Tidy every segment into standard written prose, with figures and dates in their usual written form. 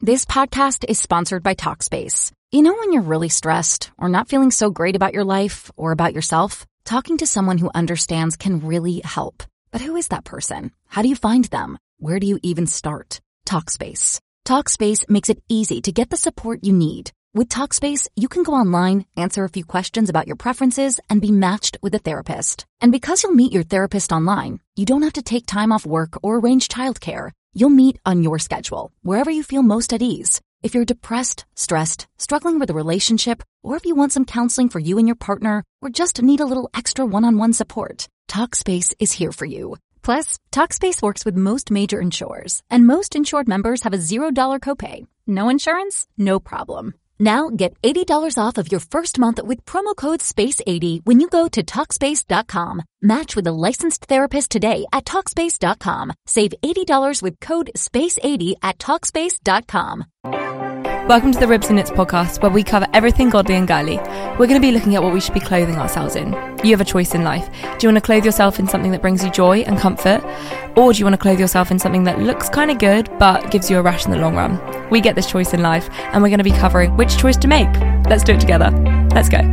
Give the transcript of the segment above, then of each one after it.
This podcast is sponsored by Talkspace. You know when you're really stressed or not feeling so great about your life or about yourself? Talking to someone who understands can really help. But who is that person? How do you find them? Where do you even start? Talkspace. Talkspace makes it easy to get the support you need. With Talkspace, you can go online, answer a few questions about your preferences, and be matched with a therapist. And because you'll meet your therapist online, you don't have to take time off work or arrange childcare. You'll meet on your schedule, wherever you feel most at ease. If you're depressed, stressed, struggling with a relationship, or if you want some counseling for you and your partner, or just need a little extra one-on-one support, Talkspace is here for you. Plus, Talkspace works with most major insurers, and most insured members have a $0 copay. No insurance? No problem. Now get $80 off of your first month with promo code SPACE80 when you go to Talkspace.com. Match with a licensed therapist today at Talkspace.com. Save $80 with code SPACE80 at Talkspace.com. Welcome to the Ribs and Knits podcast, where we cover everything godly and girly. We're going to be looking at what we should be clothing ourselves in. You have a choice in life. Do you want to clothe yourself in something that brings you joy and comfort? Or do you want to clothe yourself in something that looks kind of good but gives you a rash in the long run? We get this choice in life, and we're going to be covering which choice to make. Let's do it together. Let's go.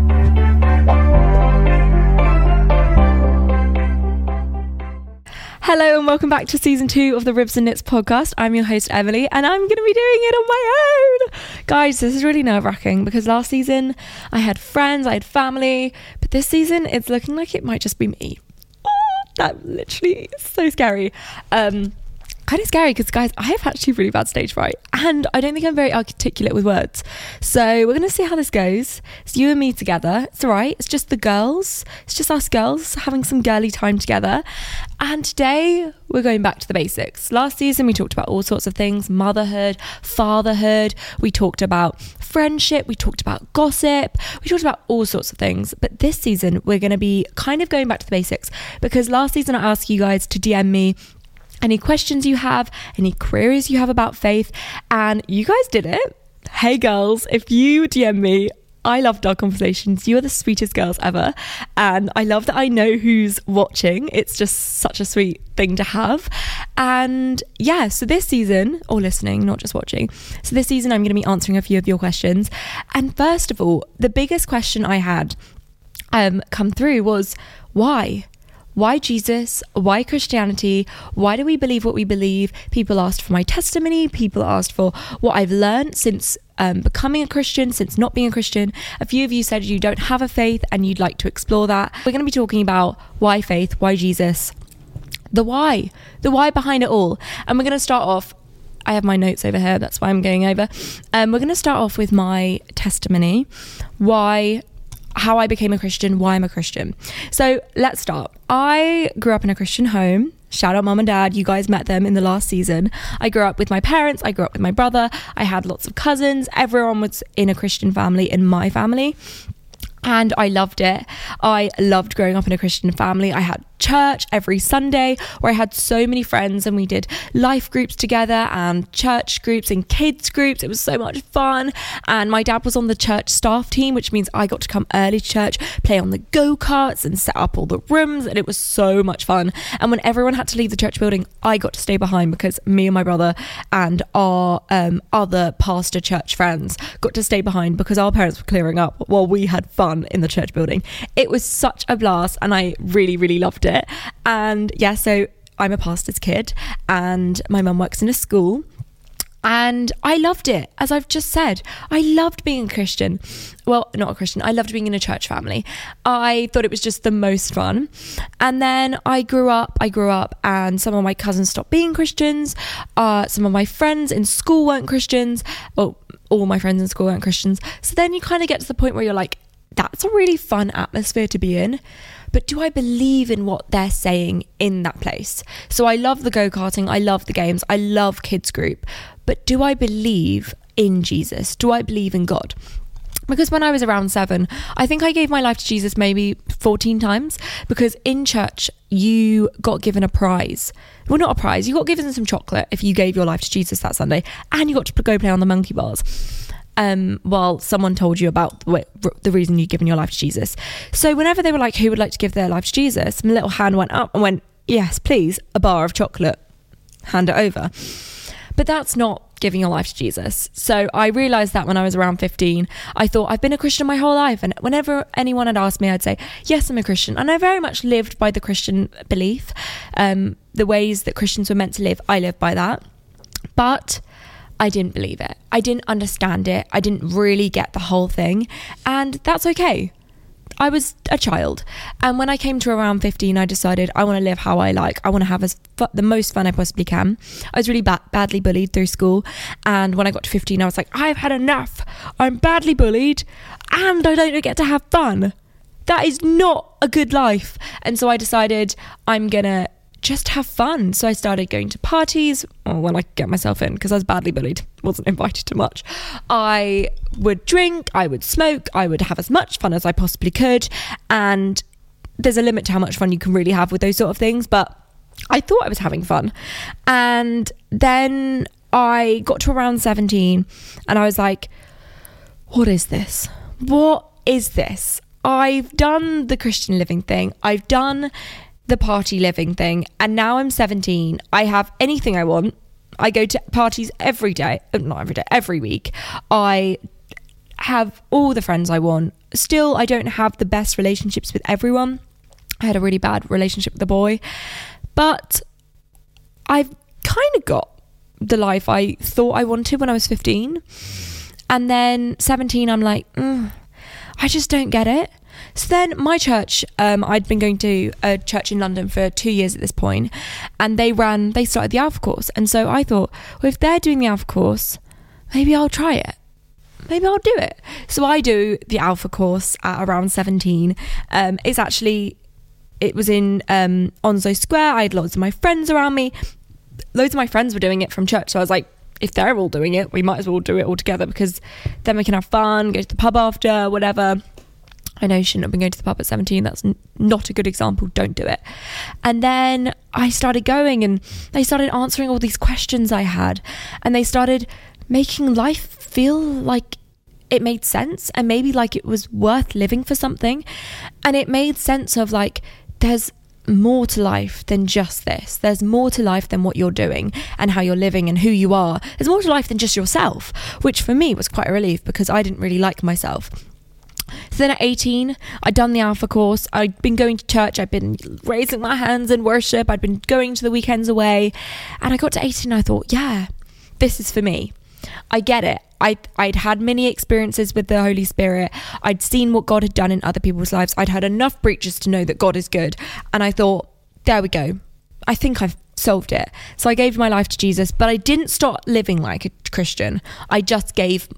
Hello and welcome back to season 2 of the Ribs and Knits podcast. I'm your host Emily, and I'm going to be doing it on my own. Guys, this is really nerve-wracking because last season I had friends, I had family, but this season it's looking like it might just be me. Oh, that literally is so scary. Kind of scary because, guys, I have actually really bad stage fright and I don't think I'm very articulate with words. So we're going to see how this goes. It's you and me together. It's all right. It's just the girls. It's just us girls having some girly time together. And today we're going back to the basics. Last season we talked about all sorts of things: motherhood, fatherhood. We talked about friendship. We talked about gossip. We talked about all sorts of things. But this season we're going to be kind of going back to the basics because last season I asked you guys to DM me any questions you have, any queries you have about faith, and you guys did it. Hey girls, if you DM me, I loved our conversations. You are the sweetest girls ever, and I love that I know who's watching. It's just such a sweet thing to have. And yeah, so this season, or listening, not just watching, so this season I'm going to be answering a few of your questions. And first of all, the biggest question I had come through was, why? Why Jesus? Why Christianity? Why do we believe what we believe? People asked for my testimony. People asked for what I've learned since becoming a Christian, since not being a Christian. A few of you said you don't have a faith and you'd like to explore that. We're going to be talking about why faith, why Jesus, the why behind it all. And we're going to start off, I have my notes over here, that's why I'm going over. We're going to start off with my testimony, how I became a Christian, why I'm a Christian. So let's start. I grew up in a Christian home. Shout out mum and dad. You guys met them in the last season. I grew up with my parents. I grew up with my brother. I had lots of cousins. Everyone was in a Christian family in my family. And I loved it. I loved growing up in a Christian family. I had church every Sunday where I had so many friends and we did life groups together and church groups and kids groups. It was so much fun. And my dad was on the church staff team, which means I got to come early to church, play on the go-karts and set up all the rooms, and it was so much fun. And when everyone had to leave the church building, I got to stay behind because me and my brother and our other pastor church friends got to stay behind because our parents were clearing up while we had fun in the church building. It was such a blast and I really, really loved it. And yeah, so I'm a pastor's kid and my mum works in a school and I loved it. As I've just said, I loved being a Christian. Well, not a Christian. I loved being in a church family. I thought it was just the most fun. And then I grew up and some of my cousins stopped being Christians. Some of my friends in school weren't Christians. Well, all my friends in school weren't Christians. So then you kind of get to the point where you're like, that's a really fun atmosphere to be in, but do I believe in what they're saying in that place? So I love the go-karting, I love the games, I love kids group, but do I believe in Jesus? Do I believe in God? Because when I was around 7, I think I gave my life to Jesus maybe 14 times, because in church you got given a prize. Well, not a prize, you got given some chocolate if you gave your life to Jesus that Sunday, and you got to go play on the monkey bars. While someone told you about the reason you'd given your life to Jesus. So whenever they were like, who would like to give their life to Jesus? My little hand went up and went, yes, please, a bar of chocolate, hand it over. But that's not giving your life to Jesus. So I realized that when I was around 15. I thought, I've been a Christian my whole life, and whenever anyone had asked me, I'd say, yes, I'm a Christian. And I very much lived by the Christian belief. The ways that Christians were meant to live, I lived by that. But I didn't believe it. I didn't understand it. I didn't really get the whole thing, and that's okay. I was a child, and when I came to around 15, I decided I want to live how I like. I want to have the most fun I possibly can. I was really badly bullied through school, and when I got to 15, I was like, I've had enough. I'm badly bullied, and I don't get to have fun. That is not a good life. And so I decided I'm gonna just have fun. So I started going to parties, or when I could get myself in, because I was badly bullied, wasn't invited to much. I would drink, I would smoke, I would have as much fun as I possibly could, and there's a limit to how much fun you can really have with those sort of things, but I thought I was having fun. And then I got to around 17 and I was like, what is this? What is this? I've done the Christian living thing, I've done the party living thing, and now I'm 17. I have anything I want. I go to parties every day, not every day, every week. I have all the friends I want. Still, I don't have the best relationships with everyone. I had a really bad relationship with a boy, but I've kind of got the life I thought I wanted when I was 15. And then 17, I'm like, I just don't get it. So then my church, I'd been going to a church in London for 2 years at this point, and they started the Alpha Course. And so I thought, well, if they're doing the Alpha Course, maybe I'll try it. Maybe I'll do it. So I do the Alpha Course at around 17. It was in Onslow Square. I had lots of my friends around me. Loads of my friends were doing it from church. So I was like, if they're all doing it, we might as well do it all together, because then we can have fun, go to the pub after, whatever. I know you shouldn't have been going to the pub at 17. That's not a good example. Don't do it. And then I started going, and they started answering all these questions I had, and they started making life feel like it made sense, and maybe like it was worth living for something. And it made sense of like, there's more to life than just this. There's more to life than what you're doing and how you're living and who you are. There's more to life than just yourself, which for me was quite a relief, because I didn't really like myself. So then at 18, I'd done the Alpha Course. I'd been going to church. I'd been raising my hands in worship. I'd been going to the weekends away. And I got to 18 and I thought, yeah, this is for me. I get it. I'd had many experiences with the Holy Spirit. I'd seen what God had done in other people's lives. I'd heard enough preachers to know that God is good. And I thought, there we go. I think I've solved it. So I gave my life to Jesus, but I didn't start living like a Christian. I just gave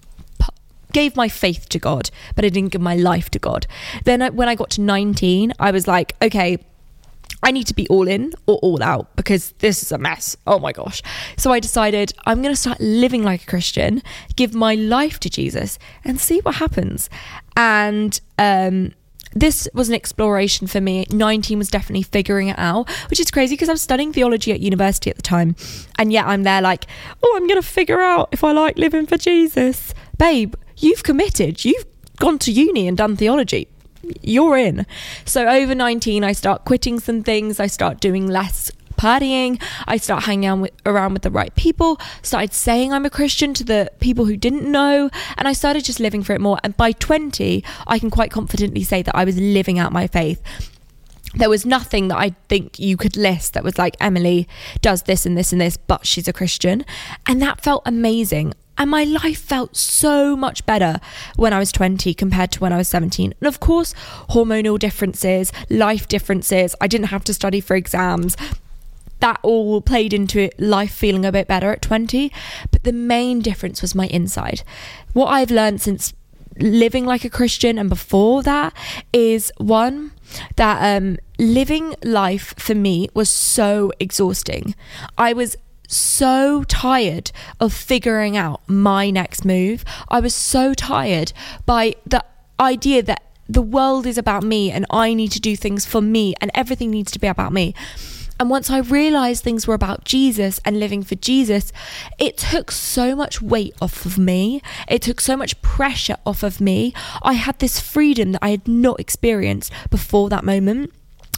my faith to God, but I didn't give my life to God. Then when I got to 19, I was like, okay, I need to be all in or all out, because this is a mess. Oh my gosh. So I decided I'm going to start living like a Christian, give my life to Jesus, and see what happens. And this was an exploration for me. 19 was definitely figuring it out, which is crazy because I was studying theology at university at the time. And yet I'm there like, oh, I'm going to figure out if I like living for Jesus. Babe, you've committed. You've gone to uni and done theology. You're in. So over 19, I start quitting some things. I start doing less partying. I start hanging around with the right people. Started saying I'm a Christian to the people who didn't know. And I started just living for it more. And by 20, I can quite confidently say that I was living out my faith. There was nothing that I think you could list that was like, Emily does this and this and this, but she's a Christian. And that felt amazing. And my life felt so much better when I was 20 compared to when I was 17. And of course, hormonal differences, life differences. I didn't have to study for exams. That all played into it, life feeling a bit better at 20. But the main difference was my inside. What I've learned since living like a Christian and before that is, one, that living life for me was so exhausting. I was so tired of figuring out my next move. I was so tired by the idea that the world is about me and I need to do things for me and everything needs to be about me. And once I realized things were about Jesus and living for Jesus, it took so much weight off of me. It took so much pressure off of me. I had this freedom that I had not experienced before that moment.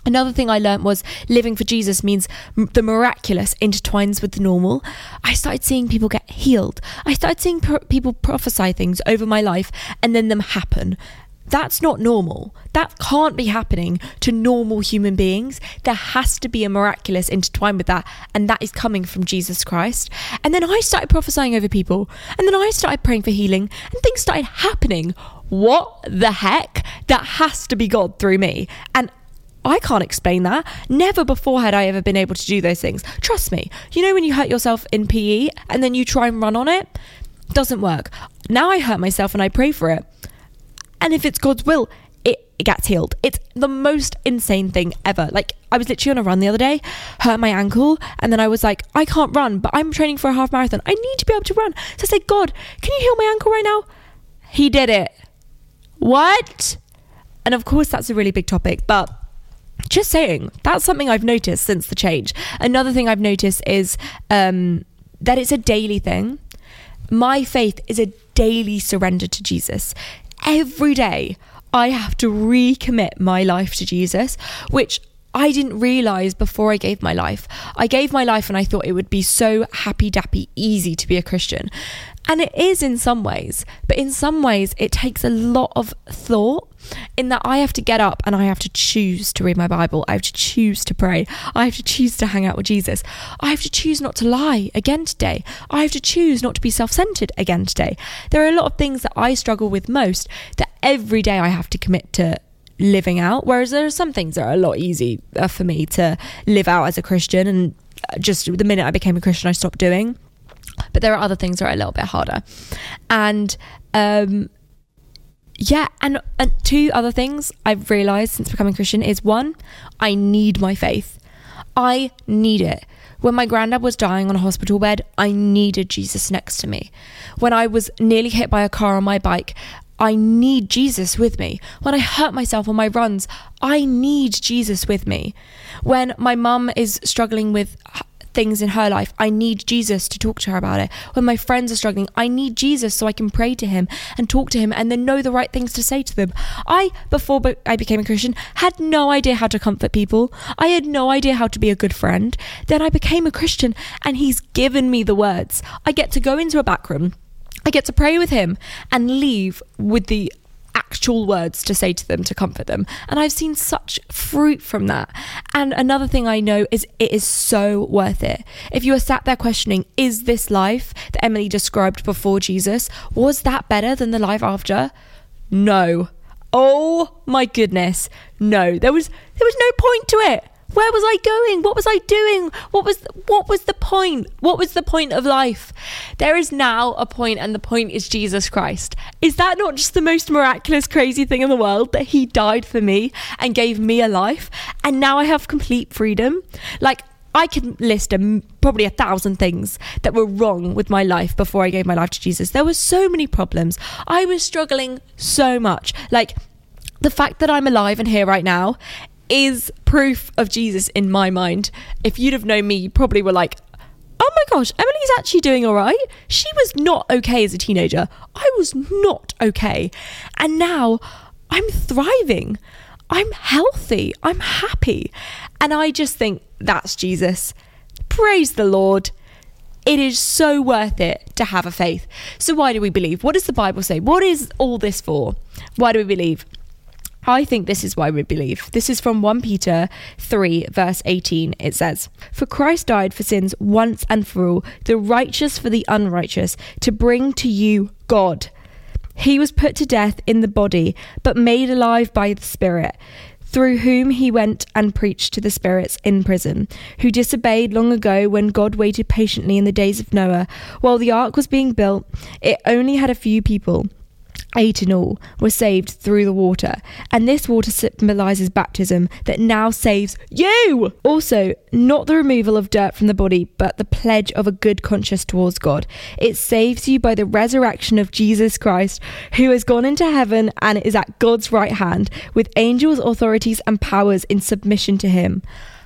Another thing I learned was living for Jesus means the miraculous intertwines with the normal. I started seeing people get healed. I started seeing people prophesy things over my life and then them happen. That's not normal. That can't be happening to normal human beings. There has to be a miraculous intertwine with that, and that is coming from Jesus Christ. And then I started prophesying over people, and then I started praying for healing, and things started happening. What the heck? That has to be God through me. And I can't explain that. Never before had I ever been able to do those things. Trust me. You know when you hurt yourself in PE and then you try and run on it? Doesn't work. Now I hurt myself and I pray for it. And if it's God's will, it gets healed. It's the most insane thing ever. Like, I was literally on a run the other day, hurt my ankle, and then I was like, I can't run, but I'm training for a half marathon. I need to be able to run. So I said, God, can you heal my ankle right now? He did it. What? And of course, that's a really big topic, but just saying, that's something I've noticed since the change. Another thing I've noticed is that it's a daily thing. My faith is a daily surrender to Jesus. Every day I have to recommit my life to Jesus, which I didn't realise before I gave my life. I gave my life and I thought it would be so happy-dappy easy to be a Christian. And it is in some ways, but in some ways it takes a lot of thought, in that I have to get up and I have to choose to read my Bible. I have to choose to pray. I have to choose to hang out with Jesus. I have to choose not to lie again today. I have to choose not to be self-centered again today. There are a lot of things that I struggle with most that every day I have to commit to living out, whereas there are some things that are a lot easier for me to live out as a Christian, and just the minute I became a Christian I stopped doing. But there are other things that are a little bit harder. And and two other things I've realised since becoming Christian is, one, I need my faith. I need it. When my granddad was dying on a hospital bed, I needed Jesus next to me. When I was nearly hit by a car on my bike, I need Jesus with me. When I hurt myself on my runs, I need Jesus with me. When my mum is struggling with things in her life, I need Jesus to talk to her about it. When my friends are struggling, I need Jesus so I can pray to him and talk to him and then know the right things to say to them. Before I became a Christian, had no idea how to comfort people. I had no idea how to be a good friend. Then I became a Christian and he's given me the words. I get to go into a back room, I get to pray with him and leave with the actual words to say to them to comfort them, and I've seen such fruit from that. And another thing I know is it is so worth it. If you are sat there questioning, is this life that Emily described before Jesus, was that better than the life after? No. Oh my goodness, no. There was no point to it. Where was I going? What was I doing? What was the point? What was the point of life? There is now a point, and the point is Jesus Christ. Is that not just the most miraculous, crazy thing in the world, that he died for me and gave me a life, and now I have complete freedom? Like, I can list probably 1,000 things that were wrong with my life before I gave my life to Jesus. There were so many problems. I was struggling so much. Like, the fact that I'm alive and here right now is proof of Jesus in my mind. If you'd have known me, you probably were like, oh my gosh, Emily's actually doing all right. She was not okay as a teenager. I was not okay. And now I'm thriving. I'm healthy. I'm happy. And I just think that's Jesus. Praise the Lord. It is so worth it to have a faith. So why do we believe? What does the Bible say? What is all this for? Why do we believe? I think this is why we believe. This is from 1 Peter 3 verse 18. It says, "For Christ died for sins once and for all, the righteous for the unrighteous, to bring to you God. He was put to death in the body, but made alive by the Spirit, through whom he went and preached to the spirits in prison, who disobeyed long ago when God waited patiently in the days of Noah. While the ark was being built, it only had a few people. 8 in all were saved through the water, and this water symbolizes baptism that now saves you. Also, not the removal of dirt from the body, but the pledge of a good conscience towards God. It saves you by the resurrection of Jesus Christ, who has gone into heaven and is at God's right hand, with angels, authorities, and powers in submission to him."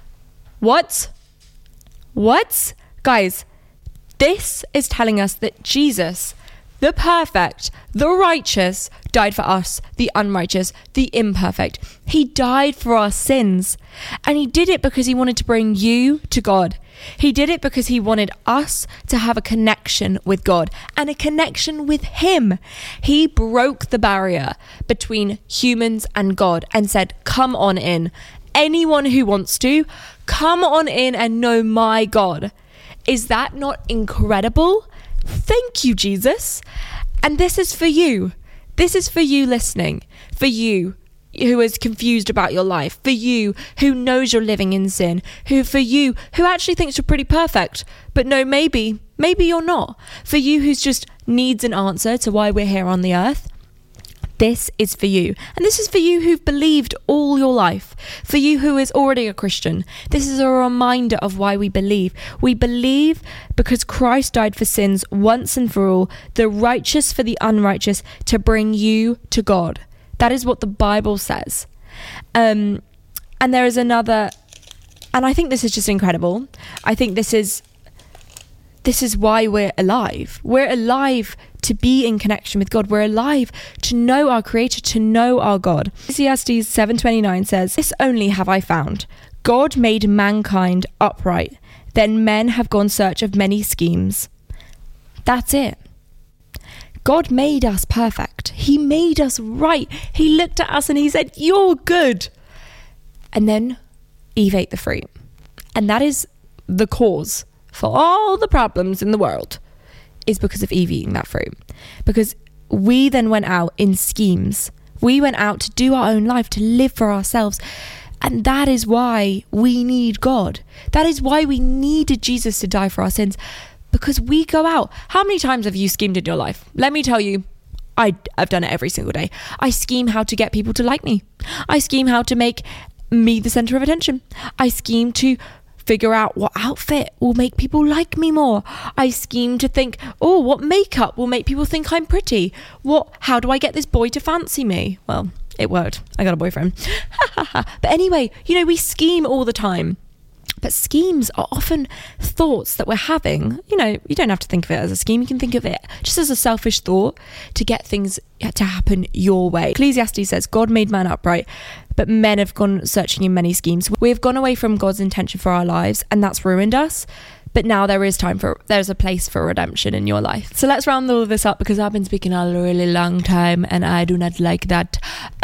What? Guys, this is telling us that Jesus, the perfect, the righteous, died for us, the unrighteous, the imperfect. He died for our sins. And he did it because he wanted to bring you to God. He did it because he wanted us to have a connection with God and a connection with him. He broke the barrier between humans and God and said, come on in. Anyone who wants to, come on in and know my God. Is that not incredible? Thank you, Jesus. And this is for you. This is for you listening, for you who is confused about your life, for you who knows you're living in sin, for you who actually thinks you're pretty perfect, but no, maybe you're not. For you who's just needs an answer to why we're here on the earth. This is for you. And this is for you who've believed all your life. For you who is already a Christian. This is a reminder of why we believe. We believe because Christ died for sins once and for all, the righteous for the unrighteous, to bring you to God. That is what the Bible says. And there is another, and I think this is just incredible. I think this is why we're alive. We're alive to be in connection with God. We're alive to know our Creator, to know our God. Ecclesiastes 7:29 says, "This only have I found. God made mankind upright. Then men have gone search of many schemes." That's it. God made us perfect. He made us right. He looked at us and he said, "You're good." And then Eve ate the fruit. And that is the cause for all the problems in the world, is because of Eve eating that fruit. Because we then went out in schemes. We went out to do our own life, to live for ourselves. And that is why we need God. That is why we needed Jesus to die for our sins. Because we go out. How many times have you schemed in your life? Let me tell you, I've done it every single day. I scheme how to get people to like me. I scheme how to make me the center of attention. I scheme to figure out what outfit will make people like me more. I scheme to think, oh, what makeup will make people think I'm pretty? How do I get this boy to fancy me? Well, it worked. I got a boyfriend. But anyway, we scheme all the time. But schemes are often thoughts that we're having. You don't have to think of it as a scheme. You can think of it just as a selfish thought to get things to happen your way. Ecclesiastes says, God made man upright, but men have gone searching in many schemes. We have gone away from God's intention for our lives, and that's ruined us. But now there's a place for redemption in your life. So let's round all of this up, because I've been speaking a really long time and I do not like that.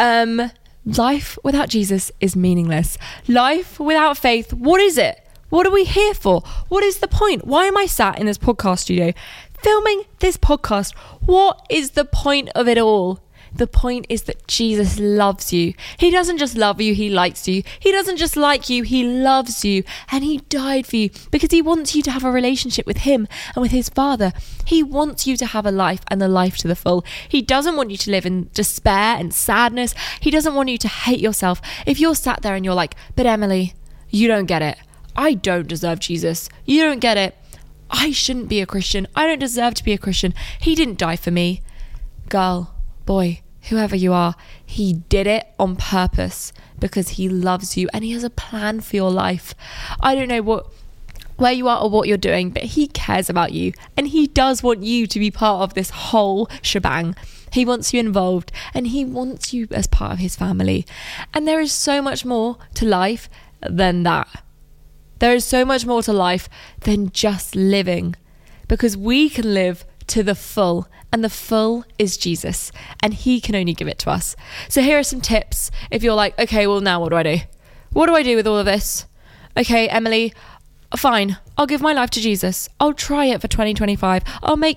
Life without Jesus is meaningless. Life without faith, what is it? What are we here for? What is the point? Why am I sat in this podcast studio filming this podcast? What is the point of it all? The point is that Jesus loves you. He doesn't just love you, he likes you. He doesn't just like you, he loves you. And he died for you because he wants you to have a relationship with him and with his Father. He wants you to have a life, and the life to the full. He doesn't want you to live in despair and sadness. He doesn't want you to hate yourself. If you're sat there and you're like, but Emily, you don't get it. I don't deserve Jesus. You don't get it. I shouldn't be a Christian. I don't deserve to be a Christian. He didn't die for me. Girl, boy, whoever you are, he did it on purpose because he loves you and he has a plan for your life. I don't know where you are or what you're doing, but he cares about you and he does want you to be part of this whole shebang. He wants you involved and he wants you as part of his family. And there is so much more to life than that. There is so much more to life than just living, because we can live to the full, and the full is Jesus, and he can only give it to us. So here are some tips if you're like, okay, well now what do I do? What do I do with all of this? Okay, Emily, fine, I'll give my life to Jesus. I'll try it for 2025. I'll make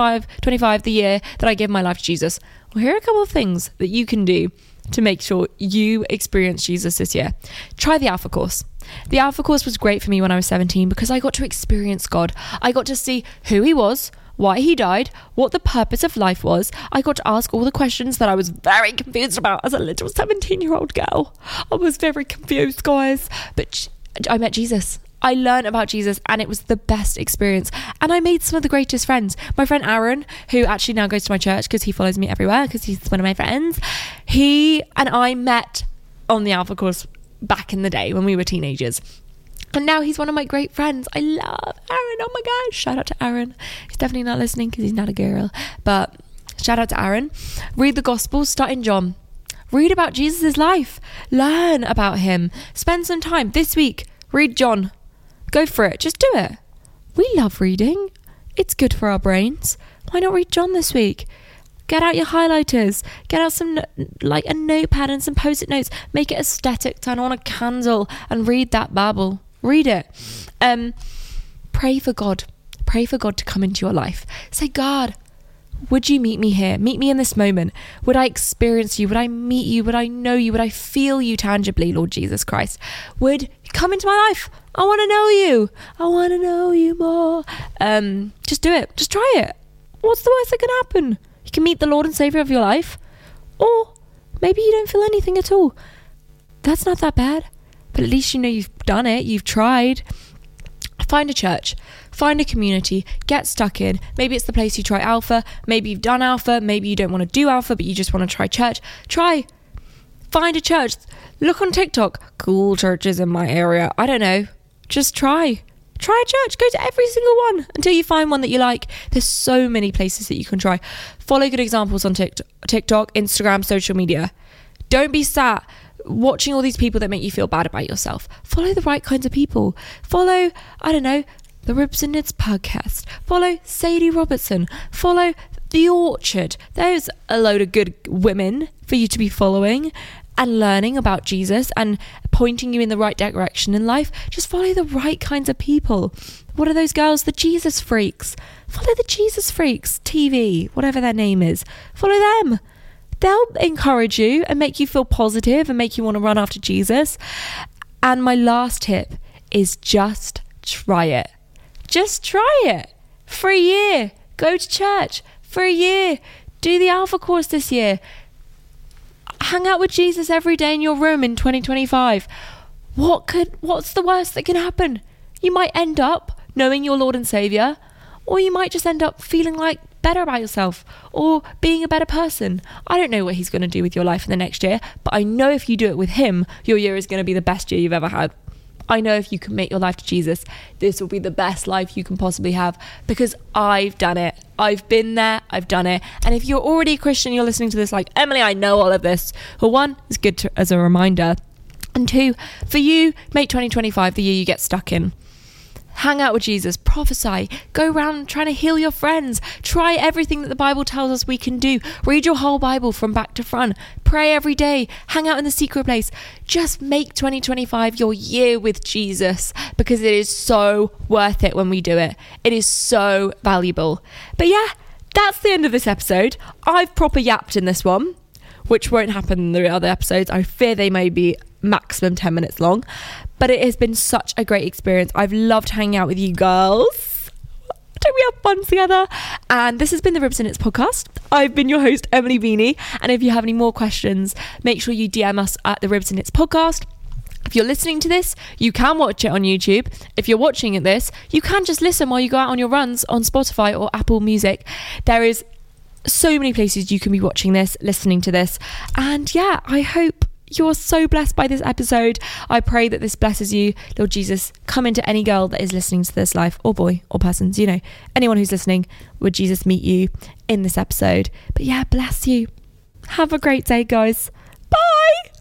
2025 the year that I give my life to Jesus. Well, here are a couple of things that you can do to make sure you experience Jesus this year. Try the Alpha Course. The Alpha Course was great for me when I was 17 because I got to experience God. I got to see who he was, why he died, what the purpose of life was. I got to ask all the questions that I was very confused about as a little 17-year-old girl. I was very confused, guys. But I met Jesus. I learned about Jesus and it was the best experience. And I made some of the greatest friends. My friend Aaron, who actually now goes to my church because he follows me everywhere because he's one of my friends. He and I met on the Alpha Course back in the day when we were teenagers. And now he's one of my great friends. I love Aaron. Oh my gosh. Shout out to Aaron. He's definitely not listening because he's not a girl. But shout out to Aaron. Read the Gospels, start in John. Read about Jesus' life. Learn about him. Spend some time this week. Read John. Go for it. Just do it. We love reading. It's good for our brains. Why not read John this week? Get out your highlighters. Get out some a notepad and some post-it notes. Make it aesthetic. Turn on a candle and read that Bible. Read it. Pray for God. Pray for God to come into your life. Say, God, would you meet me here? Meet me in this moment. Would I experience you? Would I meet you? Would I know you? Would I feel you tangibly, Lord Jesus Christ? Would you come into my life? I want to know you. I want to know you more. Just do it. Just try it. What's the worst that can happen? You can meet the Lord and Savior of your life. Or maybe you don't feel anything at all. That's not that bad. But at least you know you've done it. You've tried. Find a church. Find a community. Get stuck in. Maybe it's the place you try Alpha. Maybe you've done Alpha. Maybe you don't want to do Alpha, but you just want to try church. Try. Find a church. Look on TikTok. Cool churches in my area. I don't know. Just try. Try a church. Go to every single one until you find one that you like. There's so many places that you can try. Follow good examples on TikTok, Instagram, social media. Don't be sat watching all these people that make you feel bad about yourself. Follow the right kinds of people. Follow, I don't know, the Ribs and Knits podcast. Follow Sadie Robertson. Follow The Orchard. There's a load of good women for you to be following and learning about Jesus and pointing you in the right direction in life. Just follow the right kinds of people. What are those girls? The Jesus Freaks. Follow the Jesus Freaks TV, whatever their name is. Follow them. They'll encourage you and make you feel positive and make you want to run after Jesus. And my last tip is just try it. Just try it. For a year. Go to church. For a year. Do the Alpha course this year. Hang out with Jesus every day in your room in 2025. What's the worst that can happen? You might end up knowing your Lord and Savior, or you might just end up feeling like better about yourself or being a better person. I don't know what he's going to do with your life in the next year, but I know if you do it with him, your year is going to be the best year you've ever had. I know if you commit your life to Jesus, this will be the best life you can possibly have, because I've done it. I've been there. I've done it. And if you're already a Christian, you're listening to this like, Emily, I know all of this. Well, one, it's good as a reminder. And two, for you, make 2025 the year you get stuck in. Hang out with Jesus, prophesy, go around trying to heal your friends, try everything that the Bible tells us we can do, read your whole Bible from back to front, pray every day, hang out in the secret place. Just make 2025 your year with Jesus, because it is so worth it when we do it. It is so valuable. But yeah, that's the end of this episode. I've proper yapped in this one, which won't happen in the other episodes. I fear they may be maximum 10 minutes long, but it has been such a great experience. I've loved hanging out with you girls. Don't we have fun together? And this has been the Ribs and Knits podcast. I've been your host, Emily Beanie, and if you have any more questions, make sure you DM us at the Ribs and Knits podcast. If you're listening to this, you can watch it on YouTube. If you're watching this, you can just listen while you go out on your runs on Spotify or Apple Music. There is so many places you can be watching this, listening to this, and yeah, I hope you're so blessed by this episode. I pray that this blesses you. Lord Jesus, come into any girl that is listening to this life, or boy, or persons, you know, anyone who's listening. Would Jesus meet you in this episode? But yeah, bless you. Have a great day, guys. Bye.